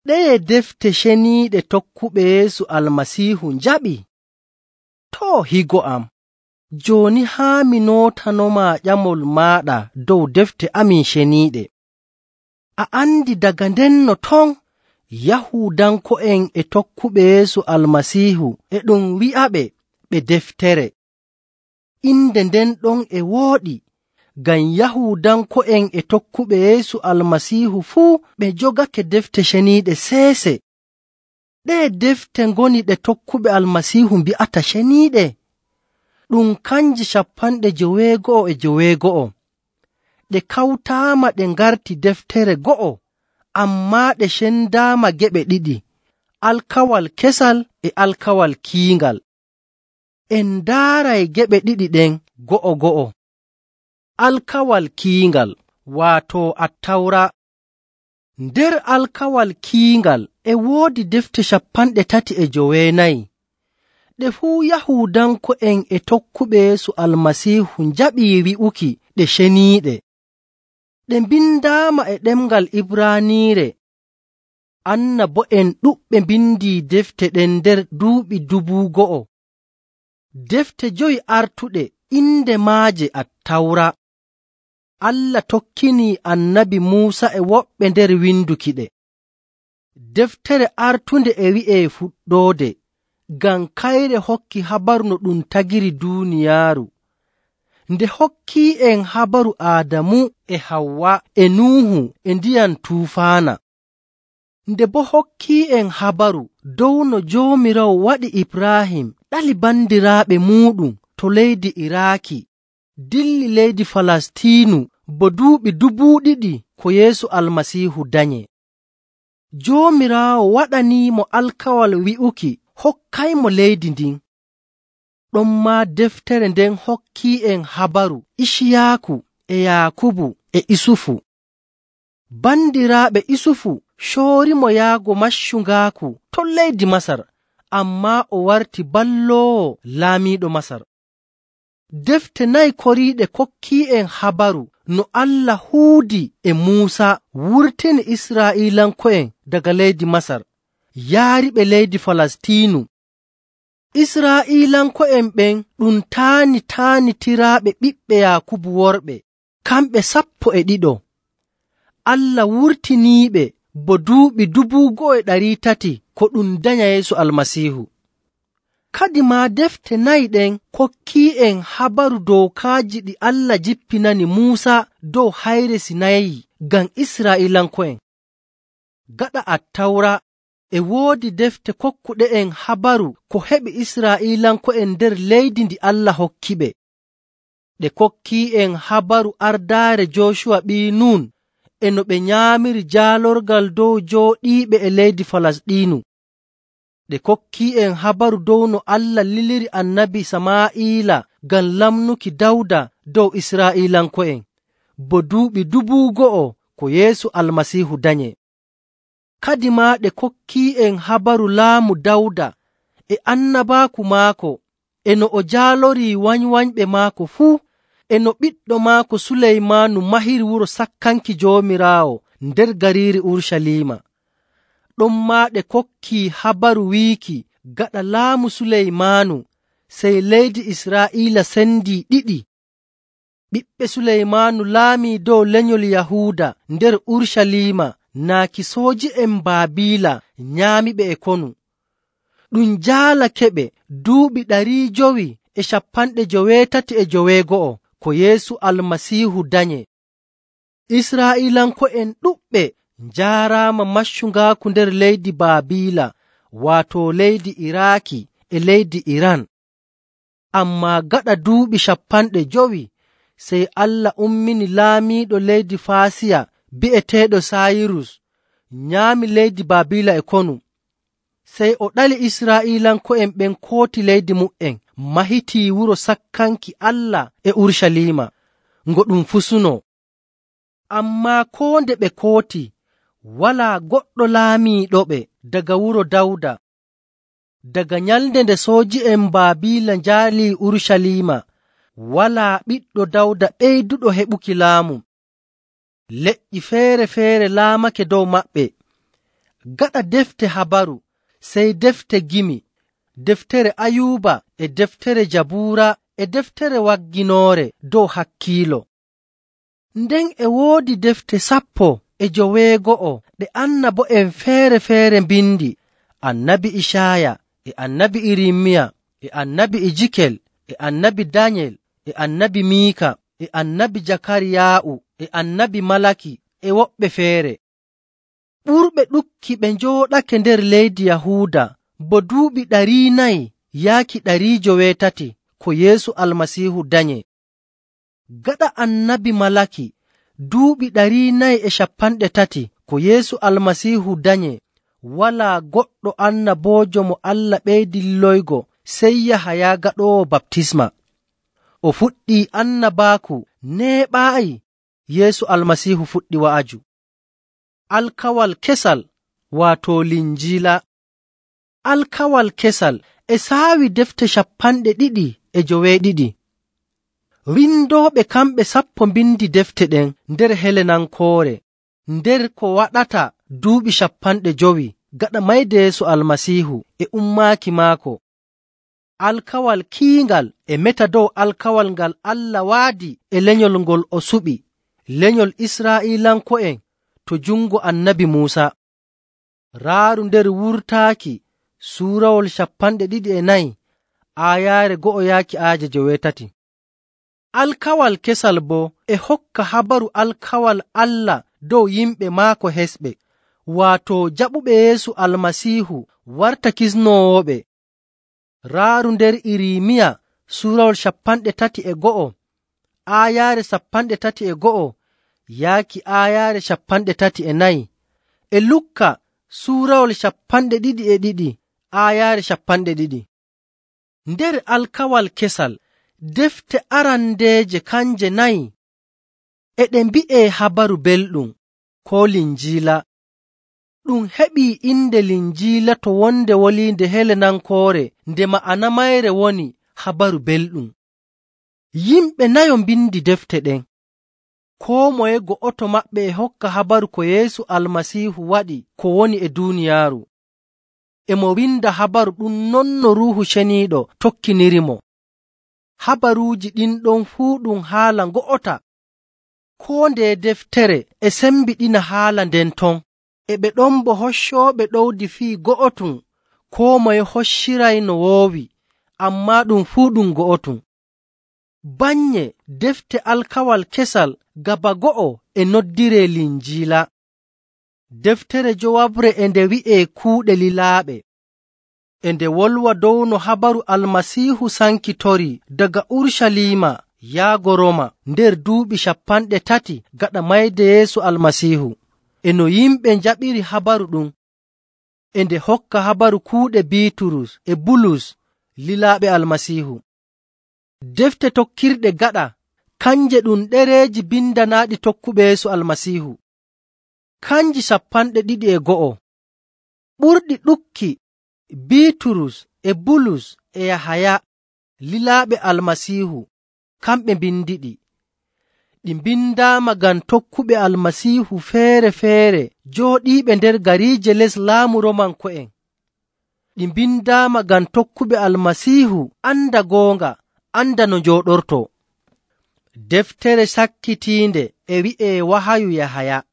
Ɗeye defte ceniiɗe tokkuɓe Yeesu Almasiihu njaɓi? To higo am, joni haa mi nootanoma ƴamol maaɗa dow defte amin ceniiɗe. A andi daga ndenno ton Yahuudanko'en e tokkuɓe Yeesu Almasiihu e ɗum wi'aɓe ɓe deftere. Inde nden ɗon e wooɗi, ngam Yahuudanko'en e tokkuɓe Yeesu Almasiihu fuu ɓe jogake defte ceniiɗe seese. Ɗe defte ngoni ɗe tokkuɓe Almasiihu mbi'ata ceniiɗe? Ɗum kanji 99. Ɗe kawtaama ɗe ngarti deftere go'o, ammaa ɗe cendaama geɓe ɗiɗi, alkawal kesal e alkawal kiingal. En ndaaray geɓe ɗiɗi ɗen go'o. Alkawal kiingal, waato Attawra. Nder alkawal kiingal e woodi defte 39. Ɗe fuu Yahuudanko'en e tokkuɓe Yeesu Almasiihu njaɓii wi'uki ɗe ceniiɗe. Ɗe mbindaama e ɗemngal Ibraaniire. Annabo'en ɗuɓɓe mbindi defte ɗen nder duuɓi 2000. Defte 5 artuɗe inde maaje Attawra. Allah tokkini annabi Muusa e woɓɓe nder winduki ɗe. Deftere artunde e wi'e fuɗɗoode, ngam kayre hokki habaru no ɗum tagiri duuniyaaru. Nde hokki en habaru Aadamu e Hawwa e Nuhu e ndiyam tuufaana. Nde bo hokki en habaru dow no Joomiraawo waɗi Ibrahim ɗali bandiraaɓe muɗum to leydi Iraaki, dilli leydi Falastiinu bo duuɓi 2000 ko Yeesu Almasiihu danye. Joomiraawo waɗaniimo alkawal wi'uki hokkaymo leydi ndin. Ɗon ma deftere nden hokki en habaru Iciyaaku e Yaakubu e Isufu. Bandiraaɓe Isufu coorimo yaago maccungaaku to leydi Masar, ammaa o warti balloowo laamiiɗo Masar. Defte 4 koriiɗe kokki en habaru no Allah huudi e Muusa wurtini Israa'iilanko'en daga leydi Masar, yaariɓe leydi Falastiinu. Israa'iilanko'en ɓen ɗum taanitiraaɓe ɓiɓɓe Yaakubu worɓe, kamɓe 12. Allah wurtiniiɓe bo duuɓi 1300 ko ɗum danya Yeesu Almasiihu. Kadi ma defte 4 ɗen kokki en habaru dookaaji ɗi Allah jippinani Muusa dow hayre Sinayi ngam Israa'iilanko'en. Gaɗa Attawra e woodi defte kokkuɗe en habaru ko heɓi Israa'iilanko'en nder leydi ndi Allah hokkiɓe. Ɗe kokki en habaru ardaare Jooshuwa ɓii Nun e no ɓe nyaamiri jaalorgal dow jooɗiiɓe e leydi Falasɗiinu. Ɗe kokki en habaru dow no Allah liliri annabi Samaa'ila ngam lamnuki Dawda dow Israa'iilanko'en, bo duuɓi 2000 ko Yeesu Almasiihu danye. Kadi ma ɗe kokki en habaru laamu Dawda e annabaaku maako, e no o jaalori wanywanyɓe maako fuu, e no ɓiɗɗo maako Suleymaanu mahiri wuro sakkanki Joomiraawo nder gariiri Urshalima. Ɗon ma ɗe kokki habaru wiiki gaɗa laamu Suleymaanu sey leydi Israa'iila sendi 2. Ɓiɓɓe Suleymaanu laami dow lenyol Yahuuda nder Urshalima naaki sooji'en Baabiila nyaamiɓe e konu. Ɗum jaalakeɓe duuɓi 589 ko Yeesu Almasiihu danye. Israa'iilanko'en ɗuɓɓe njaaraama maccungaaku nder leydi Baabiila, waato leydi Iraaki e leydi Iran. Ammaa gaɗa duuɓi 50 sey Allah ummini laamiiɗo leydi Faasiya bi'eteeɗo Saayirus nyaami leydi Baabiila e konu. Sey o ɗali Israa'iilanko'en ɓen kooti leydi mu'en, mahitii wuro sakkanki Allah e Urshalima, ngo ɗum fusuno. Ammaa koo nde ɓe kooti, walaa goɗɗo laamiiɗoɓe daga wuro Dawda. Daga nyalnde nde sooji'en Baabiila njaali Urshalima, walaa ɓiɗɗo Dawda ɓeyduɗo heɓuki laamu. Leƴƴi feere-feere laamake dow maɓɓe, Gaɗa defte habaru sey defte gimi, deftere Ayuba e deftere Jabuura e deftere wagginoore dow hakkiilo. Nden e woodi defte 19 ɗe annabo'en feere-feere mbindi: annabi Ishaya e annabi Irimiya e annabi Ejikel e annabi Daniel e annabi Miika e annabi Jakariya'u e annabi Malaki e woɓɓe feere. Ɓurɓe ɗukki ɓe njooɗake nder leydi Yahuuda bo duuɓi 400 yaaki 800 ko Yeesu Almasiihu danye. Gaɗa annabi Malaki duuɓi 430 ko Yeesu Almasiihu danye, walaa goɗɗo annaboojo mo Allah ɓeydi liloygo sey Yahaya gaɗoowo baptisma. O fuɗɗii annabaaku neeɓaayi Yeesu Almasiihu fuɗɗi wa'aju. Alkawal kesal waato Linjiila. Alkawal kesal e saawi defte 292. Windooɓe kamɓe 10 mbindi defte ɗen nder Helenankoore nder ko waɗata duuɓi 50 gaɗa mayde Yeesu Almasiihu e ummaaki maako. Alkawal kiingal e meta dow alkawal ngal Allah waadi e lenyol ngol o suɓi, lenyol Israa'iilanko'en to jungo annabi Muusa. Raaru nder Wurtaaki suurawol 24 aayaare 1 yaaki aaje 8. Alkawal kesal bo e hokka habaru alkawal Allah dow yimɓe maako hesɓe, waato jaɓuɓe Yeesu Almasiihu warta kisnoowoɓe. Raaru nder Irimiya suurawol 31 aayaare 31 yaaki aayaare 34 e Lukka suurawol 22 aayaare 12. Nder alkawal kesal defte arandeeje kanje 4 eɗe mbi'e habaru belɗum ko Linjiila. Ɗum heɓii inde Linjiila to wonde woliinde Helenankoore nde ma'ana mayre woni habaru belɗum. Yimɓe 4 mbindi defte ɗen. Koo moye go'oto maɓɓe e hokka habaru ko Yeesu Almasiihu waɗi ko woni e duuniyaaru. E mo winda habaru ɗum non no Ruuhu Ceniiɗo tokkinirimo. Habaruuji ɗin ɗon fuu ɗum haala ngo'ota. Koo nde deftere e sembiɗina haala nden ton. E ɓe ɗon bo hoccooɓe ɗowdi fii go'otum, koo moye hocciray no woowi, ammaa ɗum fuu ɗum go'otum. Banye defte alkawal kesal gaba 1 e noddire Linjiila. Deftere jowabre e nde wi'e kuuɗe lilaaɓe, e nde wolwa dow no habaru Almasiihu sankitori daga Urshalima yaago Roma nder duuɓi 30 gaɗa mayde Yeesu Almasiihu, e no yimɓe njaɓiri habaru ɗum, e nde hokka habaru kuuɗe Biiturus e Bulus lilaaɓe Almasiihu. Defte tokkirɗe gaɗa kanje ɗum ɗereeji bindanaaɗi tokkuɓe Yeesu Almasiihu, kanji 21. Ɓurɗi ɗukki Biiturus e Bulus e Yahaya lilaaɓe Almasiihu kamɓe mbindiɗi. Ɗi mbindaama ngam tokkuɓe Almasiihu feere-feere jooɗiiɓe nder gariije les laamu Romanko'en. Ɗi mbindaama ngam tokkuɓe Almasiihu anda goonga, anda no njooɗorto. Deftere sakkitiinde e wi'e wahayu Yahaya,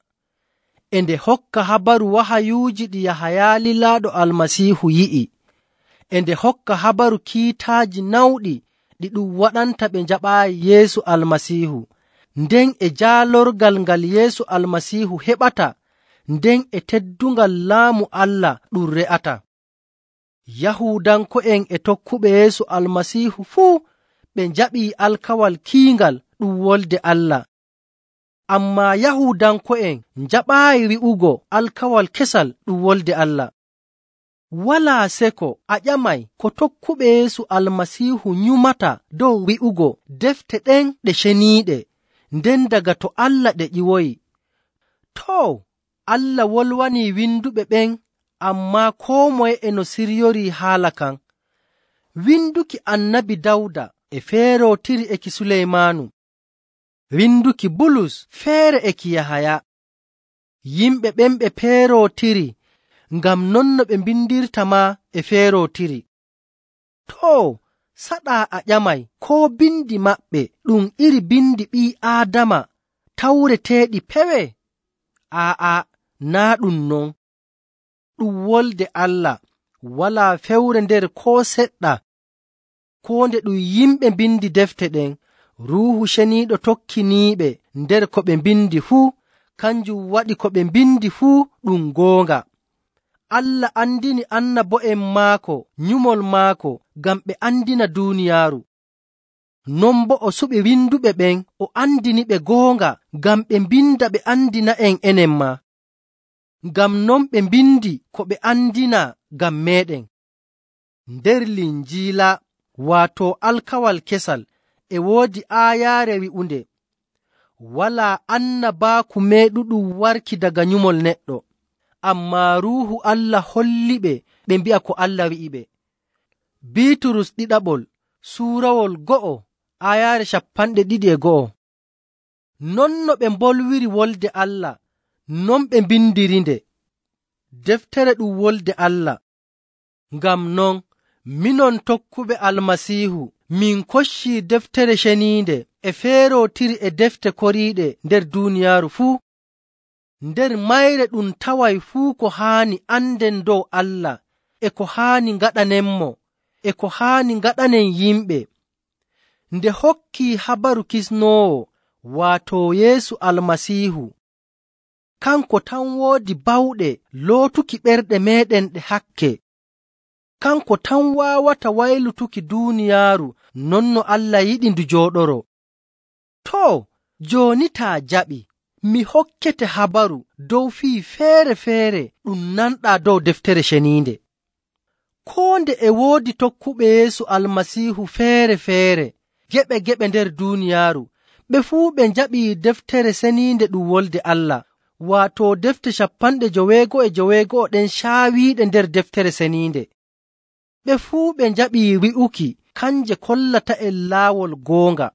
e nde hokka habaru wahayuuji ɗi Yahaya lilaaɗo Almasiihu yi'i, e nde hokka habaru kiitaaji nawɗi ɗi ɗum waɗanta ɓe njaɓaayi Yeesu Almasiihu, nden e jaalorgal ngal Yeesu Almasiihu heɓata, nden e teddungal laamu Allah ɗum re'ata. Yahuudanko'en e tokkuɓe Yeesu Almasiihu fuu ɓe njaɓii alkawal kiingal ɗum wolde Allah. Ammaa Yahuudanko'en njaɓaayi wi'ugo alkawal kesal ɗum wolde Allah. Walaa seko a ƴamay ko tokkuɓe Yeesu Almasiihu nyumata dow wi'ugo defte ɗen ɗe ceniiɗe, nden daga to Allah ɗe ƴiwoyi. To, Allah wolwani winduɓe ɓen, ammaa koo moye e no siryori haala kan. Winduki annabi Dawda e feerotiri eki Suleymaanu. Winduki Bulus feere eki Yahaya. Yimɓe ɓen ɓe peerotiri ngam non no ɓe bindirta ma e feerotiri. To, saɗa a ƴamay ko bindi maɓɓe ɗum iri bindi ɓii Aadama tawreteeɗi pewe? Aa'a, naa ɗum non. Ɗum wolde Allah walaa fewre nder ko seɗɗa. Ko nde ɗum yimɓe bindi defte ɗen, Ruuhu Ceniiɗo tokkiniiɓe nder ko ɓe bindi fuu, kanjum waɗi ko ɓe bindi fuu ɗum goonga. Allah andini annabo'en maako nyumol maako ngam ɓe andina duuniyaaru. Non bo o suɓi winduɓe ɓen o andini ɓe goonga ngam ɓe binda ɓe andina enen ma. Ngam non ɓe bindi ko ɓe andina ngam meɗen. Nder Linjiila waato alkawal kesal e woodi aayaare wi'unde, walaa annabaaku meeɗuɗum warki daga nyumol neɗɗo, ammaa Ruuhu Allah holli ɓe mbi'a ko Allah wi'i ɓe. Biiturus ɗiɗaɓol suurawol 1 aayaare 21. Non no ɓe mbolwiri wolde Allah, non ɓe bindirinde. Deftere ɗum wolde Allah. Ngam non, minon tokkuɓe Almasiihu, min koccii deftere ceniinde e feerotiri e defte koriiɗe nder duuniyaaru fuu. Nder mayre ɗum taway fuu ko haani anden dow Allah, e ko haani ngaɗanenmo, e ko haani ngaɗanen yimɓe. Nde hokkii habaru kisnoowo, waato Yeesu Almasiihu, kanko tan woodi bawɗe lootuki ɓerɗe meɗen ɗe hakke. Kanko tan waawata waylutuki duuniyaaru non no Allah yiɗi ndu jooɗoro. To, jooni taa jaɓi, mi hokkete habaru dow fii feere-feere ɗum nanɗaa dow deftere ceniinde. Koo nde e woodi tokkuɓe Yeesu Almasiihu feere-feere, geɓe-geɓe nder duuniyaaru, ɓe fuu ɓe njaɓii deftere ceniinde ɗum wolde Allah, waato defte 99 ɗen caawiiɗe nder deftere ceniinde. Ɓe fuu ɓe njaɓii wi'uki kanje kollata en laawol goonga.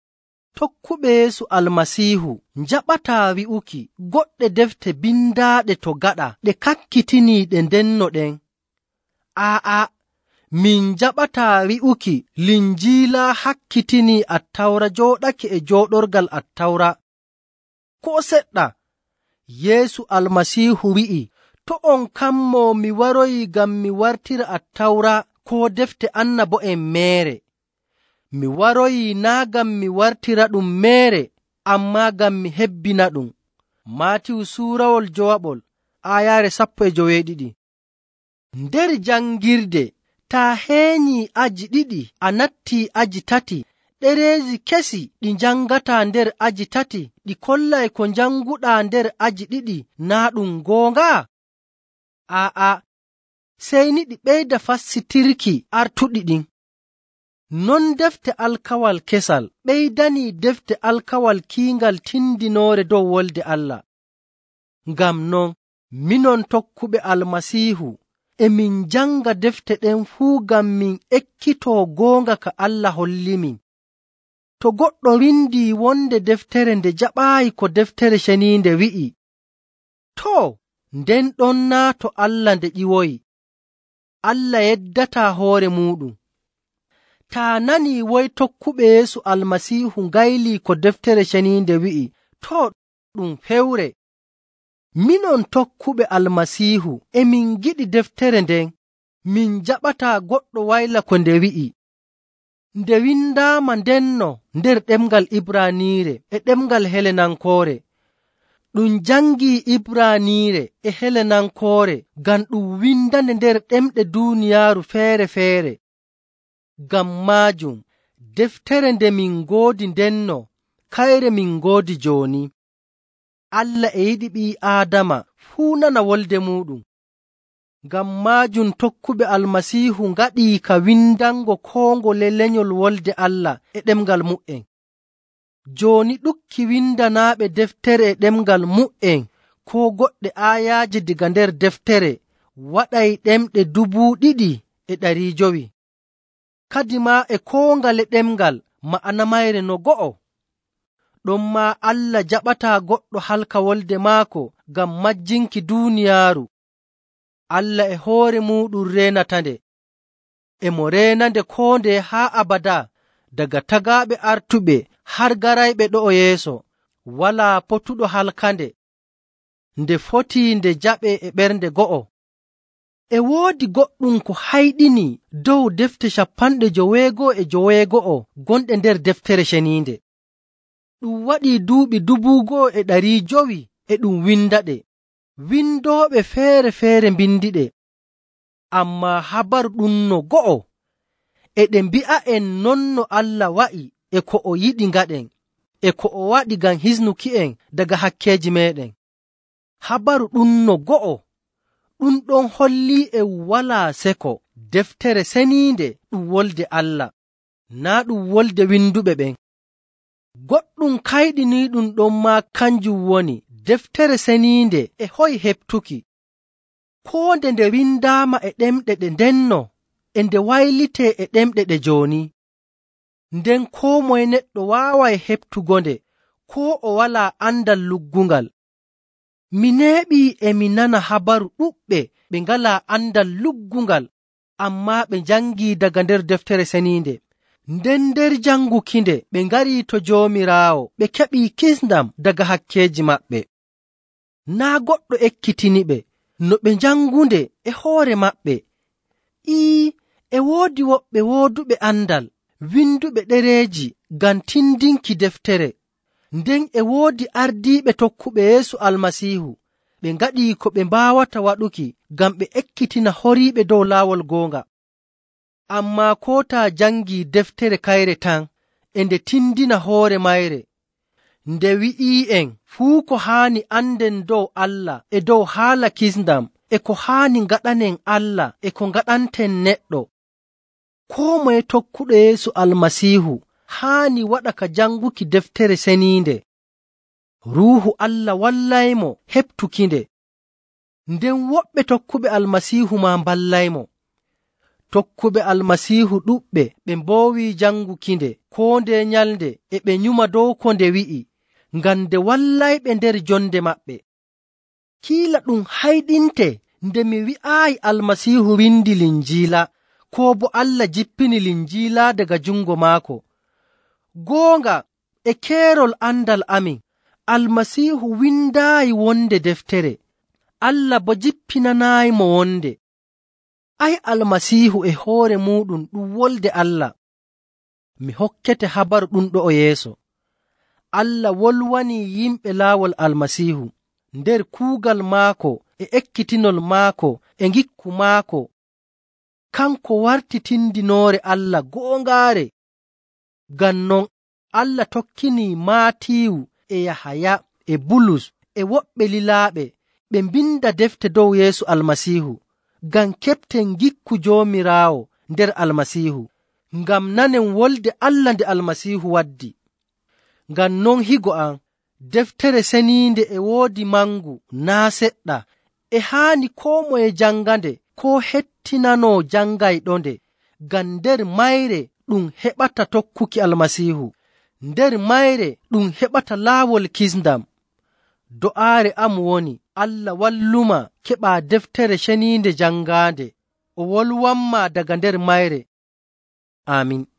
Tokkuɓe Yeesu Almasiihu njaɓataa wi'uki goɗɗe defte bindaaɗe to gaɗa ɗe kakkitiniiɗe ndenno ɗen. Aa'a, min njaɓataa wi'uki Linjiila hakkitinii Attawra jooɗake e jooɗorgal Attawra. Ko seɗɗa, Yeesu Almasiihu wi'i, to on kammo mi waroyi ngam mi wartira Attawra ko defte annabo'en meere. Mi waroyi naa ngam mi wartira ɗum meere, ammaa ngam mi hebbina ɗum. Maatiyu suurawol 2 aayaare 12. Nder jangirde, taa heenyi aji 2 a nattii aji 3, ɗereeji kesi ɗi jangataa nder aji 3 ɗi kollay ko janguɗaa nder aji 2 naa ɗum goonga? Aa'a, sey ni ɗi ɓeyda fassitirki artuɗi ɗin. Non defte alkawal kesal ɓeydanii defte alkawal kiingal tindinoore dow wolde Allah. Ngam non, minon tokkuɓe Almasiihu emin janga defte ɗen fuu ngam min ekkitoo goonga ka Allah hollimin. To goɗɗo windii wonde deftere nde jaɓaayi ko deftere ceniinde wi'i, to, nden ɗon naa to Allah nde ƴiwoyi. Allah yeddataa hoore muɗum. Taa nanii woy tokkuɓe Yeesu Almasiihu ngaylii ko deftere ceniinde wi'i, to ɗum fewre. Minon tokkuɓe Almasiihu emin giɗi deftere nden, min jaɓataa goɗɗo wayla ko nde wi'i. Nde windaama ndenno nder ɗemgal Ibraniire e ɗemgal Helenankoore. Ɗum jangii Ibraniire e Helenankoore ngam ɗum windande nder ɗemɗe duuniyaaru feere-feere. Ngam maajum, deftere nde min ngoodi ndenno, kayre min ngoodi jooni. Allah e yiɗi ɓii Aadama fuu nana wolde muɗum. Ngam maajum tokkuɓe Almasiihu ngaɗii ka windango koongole lenyol wolde Allah e ɗemgal mu'en. Jooni ɗukki windanaaɓe deftere e ɗemgal mu'en ko goɗɗe aayaaji diga nder deftere waɗay ɗemɗe 2,500. Kadi maa e koongale ɗemgal ma'ana mayre no 1. Ɗon maa Allah jaɓataa goɗɗo halka wolde maako ngam majjinki duuniyaaru. Allah e hoore muɗum renatande, emo renande ko nde haa abada, daga tagaɓe artuɓe har garayɓe ɗo o yeeso. Walaa potuɗo halkande, nde foti nde jaɓe e ɓernde go'o. E woodi goɗɗum ko hayɗini dow defte 99 gonɗe nder deftere ceniinde. Ɗum waɗi duuɓi 1,500 e ɗum windaɗe. Windooɓe feere mbindiɗe. Amma habaru ɗum no go'o e ɗe mbi'a'en nonno Allah wa'i e ko o yiɗi ngaɗen, e ko o waɗi ngam hisnuki'en daga hakkeji meɗen. Habaru ɗum no go'o ɗum ɗon holli e walaa seko deftere seniinde ɗum wolde Allah, naa ɗum wolde winduɓe ɓen. Goɗɗum kayɗiniiɗum ɗon ma kanjum woni deftere seniinde e hoy heɓtuki. Koo nde windaama e ɗemɗe ɗe ndenno e nde waylite e ɗemɗe ɗe jooni. Nden koo moye neɗɗo waaway heɓtugo nde, koo o walaa andal luggungal. Mi neeɓii e mi nana habaru ɗuɗɓe ɓe ngalaa andal luggungal, amma ɓe njangii daga nder deftere seniinde. Nden nder jangukinde ɓe ngari to Joomiraawo, ɓe keɓii kisndam daga hakkeji maɓɓe. Naa goɗɗo ekkitini ɓe no ɓe njangunde e hoore maɓɓe. E woodi woɓɓe wooduɓe andal, winduɓe ɗereeji ngam tindinki deftere. Nden e woodi ardiiɓe tokkuɓe Yeesu Almasiihu, ɓe ngaɗi ko ɓe mbaawata waɗuki ngam ɓe ekkitina horiiɓe dow laawol goonga. Ammaa ko taa jangii deftere kayre tan e nde tindina hoore mayre, nde wi'i'en fuu ko haani anden dow Allah e dow haala kisndam, e ko haani ngaɗanen Allah e ko ngaɗanten neɗɗo. Koo moye tokkuɗo Yeesu Almasiihu haani waɗa ka janguki deftere seniinde. Ruuhu Allah wallaymo heɓtukinde. Nden woɓɓe tokkuɓe Almasiihu ma mballaymo. Tokkuɓe Almasiihu ɗuɓɓe ɓe mboowi jangukinde koo nde nyalnde e ɓe nyuma dow ko nde wi'i, ngam nde wallayɓe nder jonde maɓɓe. Kiila ɗum hayɗinte nde mi wi'aayi Almasiihu windi Linjiila, koo bo Allah jippini Linjiila daga jungo maako. Goonga e keerol andal amin, Almasiihu windaayi wonde deftere, Allah bo jippinanaayimo wonde. Ai Almasiihu e hoore muɗum ɗum wolde Allah. Mi hokkete habaru ɗum ɗo o yeeso. Allah wolwani yimɓe laawol Almasiihu nder kuugal maako e ekkitinol maako e ngikku maako. Kanko warti tindinoore Allah goongaare. Ngam non Allah tokkini Maatiyu e Yahaya e Bulus e woɓɓe lilaaɓe ɓe mbinda defte dow Yeesu Almasiihu, ngam keɓten ngikku Joomiraawo nder Almasiihu, ngam nanen wolde Allah nde Almasiihu waddi. Ngam non higo am, deftere seniinde e woodi mangu naa seɗɗa, e haani koo moye jangande koo hettinano jangayɗonde, ngam nder mayre ɗum heɓata tokkuki Almasiihu, nder mayre ɗum heɓata laawol kisndam. Do'aare am woni Allah walluma keɓa deftere ceniinde jangaande, o wolwanma daga nder mayre. Amin.